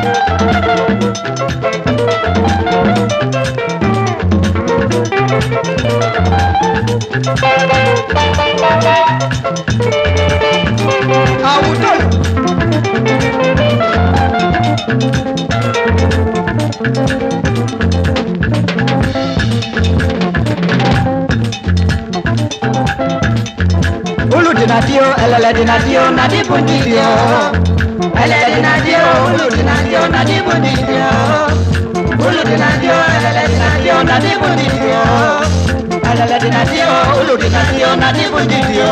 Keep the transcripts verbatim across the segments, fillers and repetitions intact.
Dinadio, elele dinadio, nadi bundidio. Elele dinadio, ulu dinadio, nadi bundidio. Ulu dinadio, elele dinadio, nadi bundidio. Elele dinadio, ulu dinadio, nadi bundidio.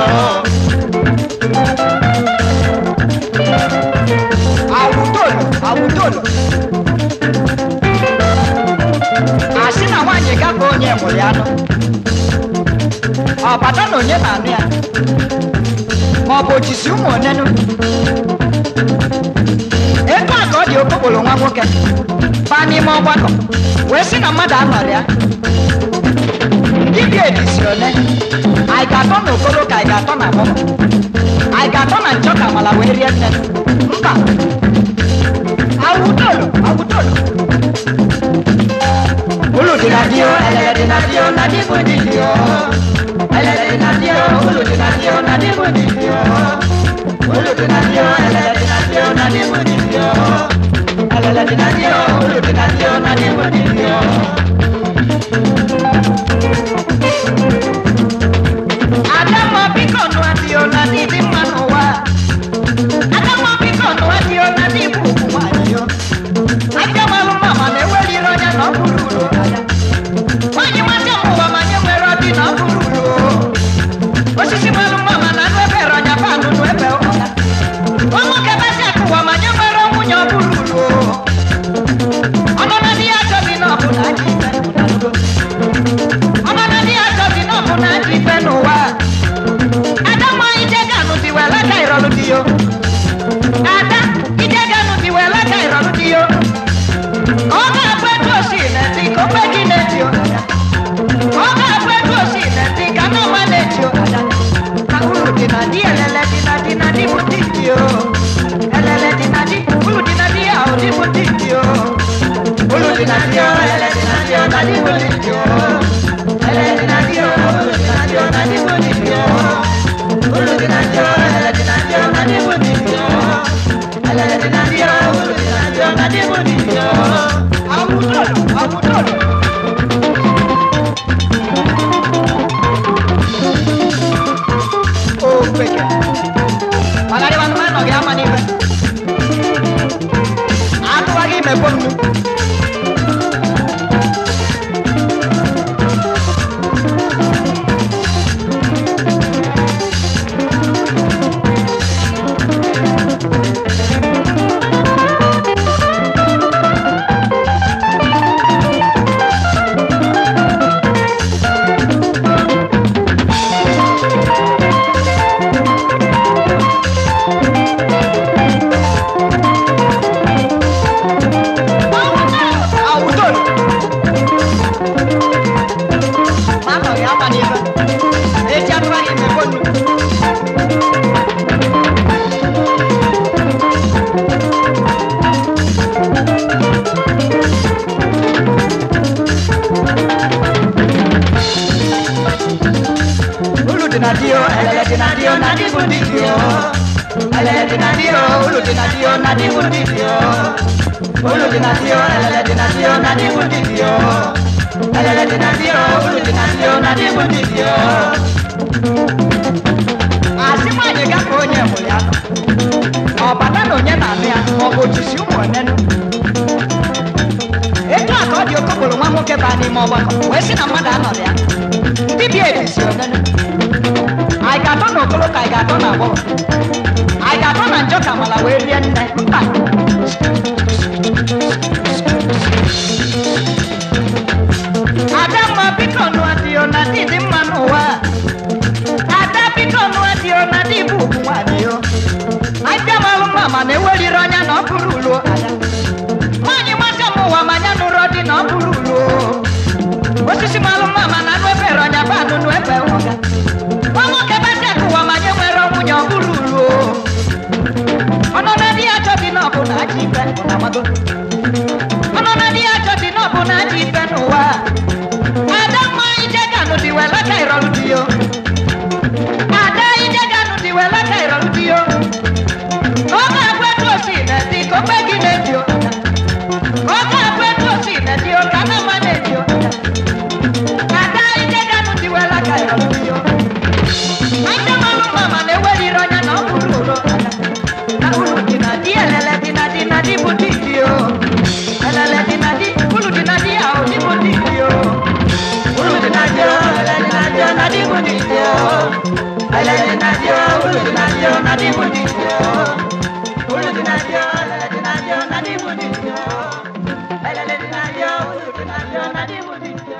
Awutolo, awutolo. Asina wanye kako onye muliano. Ọbata onye na-anụ ya ma ọ bụ ojisi ụmụ onenu ego a ka ọ dị okpokporo nwa nwoke baa n'ime ọgbakọ wee sị na mmadụ anọrị ya dibịa edisi one anyị ga-atọ na okoro ka anyị ga-atọ na agbọghọ anyị ga-atọ na njọ ka amala wee rie nne mba awụtolo awụtolo ulu dị na dio elele dị na dio na dị bụ dị dio elele dị na dio ulu dị na dio na dị bụ dị dio ulu dị na dio elele dị na dio na dị bụ dị dio elele dị na dio ulu dị na dio na dị bụ dị dio Adamo biko nwa dio na dị dị mma n'ụwa Adamo biko nwa dio na dị bụ ụmụ nwanyị yo Adamo mama na-eweliri onye na ọ bụrụ ụlọ anya Nwanyị nwata ụwa ma nye nwere ọdị na ọ bụrụ ụlọ Osisi mmanụ mama na anụ ebe ronya pa anụnụ ebe ụla Nwoke basi akụwa ma nye nwere nwunye ọ bụrụ ụlọ Ọnụ na di ya chọbi na ọ bụ na ji ife Ọnụ na di ya chọbi na ọ bụ na ji ife n'ụwa Adamo ije ga-anụ di wela ka ịrọlụ di yo Ada ije ga-anụ di wela ka ịrọlụ di yo Ọ ga-abụ etu osi na-eti ka ofe gị na-eti o Ọ ga-abụ etu osi na-eti ka n'ọma na-eti o Ka uru dị na di elele dị na di na di bụ di di o Elele dị na di uru dị na di ahụ di bụ di di o Uru dị na di o elele dị na di o na di bụ di di o Elele dị na di o uru dị na di o na di bụ di di o Uru dị na di o elele dị na di o na di bụ di di o Elele dị na di o uru dị na di o na di bụ di di o Awutolo, awutolo Oh, peke Magari bantu mano gya mani be Atu lagi me pomnu Dinadio, elele dinadio, nadi bundidio. Elele dinadio, ulu dinadio, nadi bundidio. Ulu dinadio, elele dinadio, nadi bundidio. Elele dinadio, ulu dinadio, nadi bundidio. Asima nyega konye muliano. Obata no nye na mea, obotisi umu onenu. Eto akodi okobolo nwa nwoke bani mo gbako. Wesi na mmadụ anọrị ya. Dibia edisi onenu. I got on no color, I got on a wall. I got on a joke, I'm a way and back. Adamo biko nwa dio na di di mma n'ụwa Ada biko nwa dio na di bụ ụmụ nwanyị yo Adamo mama na-eweliri ọnya na ọ bụrụ ụlọ ada Nwanyị nwata m ụwa ma nya nụrụ di na ọ bụrụ ụlọ Osisi malụ mama na anụ ebe ronya ba anụnụ ebe ụga Nwoke basi akụwa ma nye nwere nwunye ọ bụrụ ụlọ Ọnụ na di ya chọbi na ọ ife na mago ono na dia jodi no bu na ji ife no wa ada ma ije kanu di wela ka irolu dio ada ije kanu di wela ka irolu dio o ka kwetu si na ti ko pe gi ne dio o ka kwetu si na dio kana ma ne dio ada ije kanu di wela ka irolu dio ande mama mama ne weri ronya na buru na ulu dinadi elele dinadi nadi butidio elele dinadi ulu dinadi au di butidio ulu dinadi elele dinadi nadi butidio elele dinadi ulu dinadi nadi butidio ulu dinadi elele dinadi nadi butidio elele dinadi ulu dinadi nadi butidio.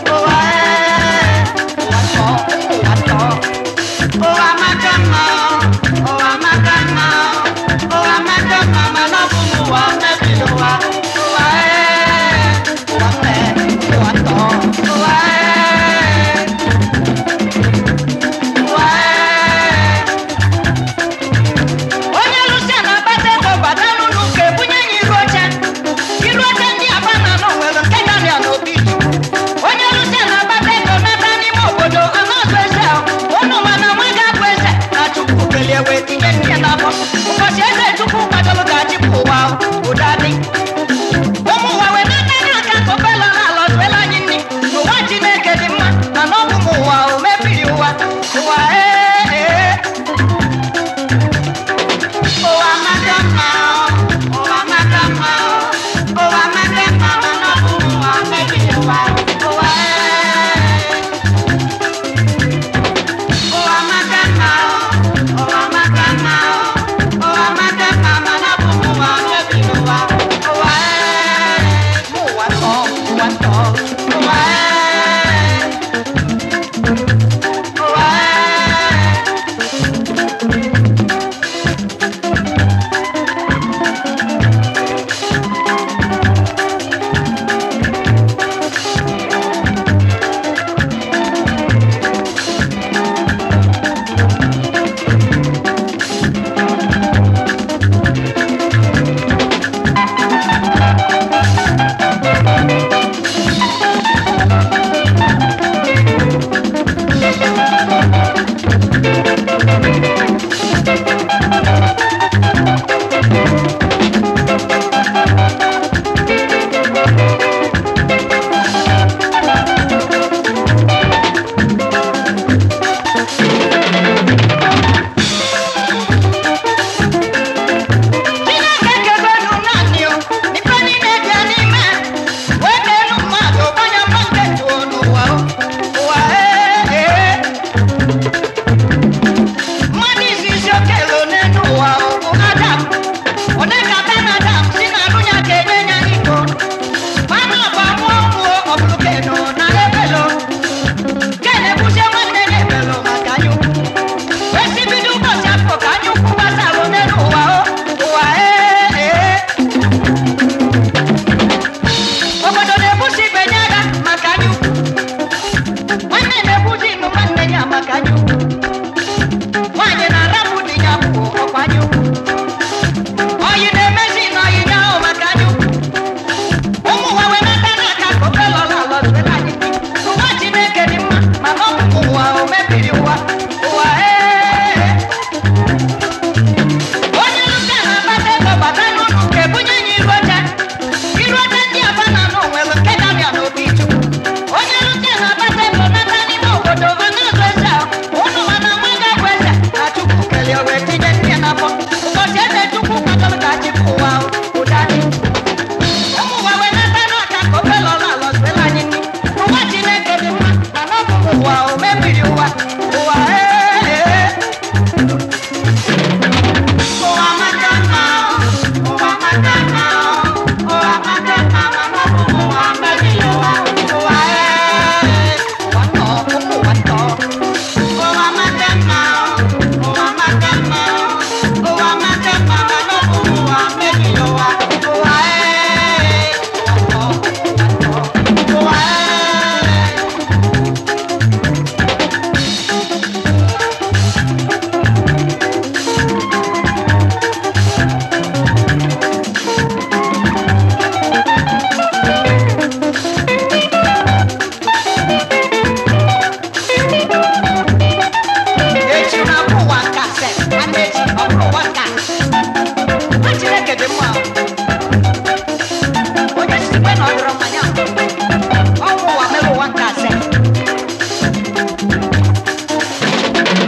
Oh, I'm a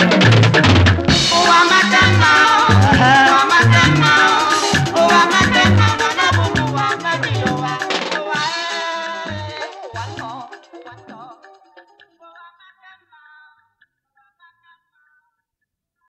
Thank you.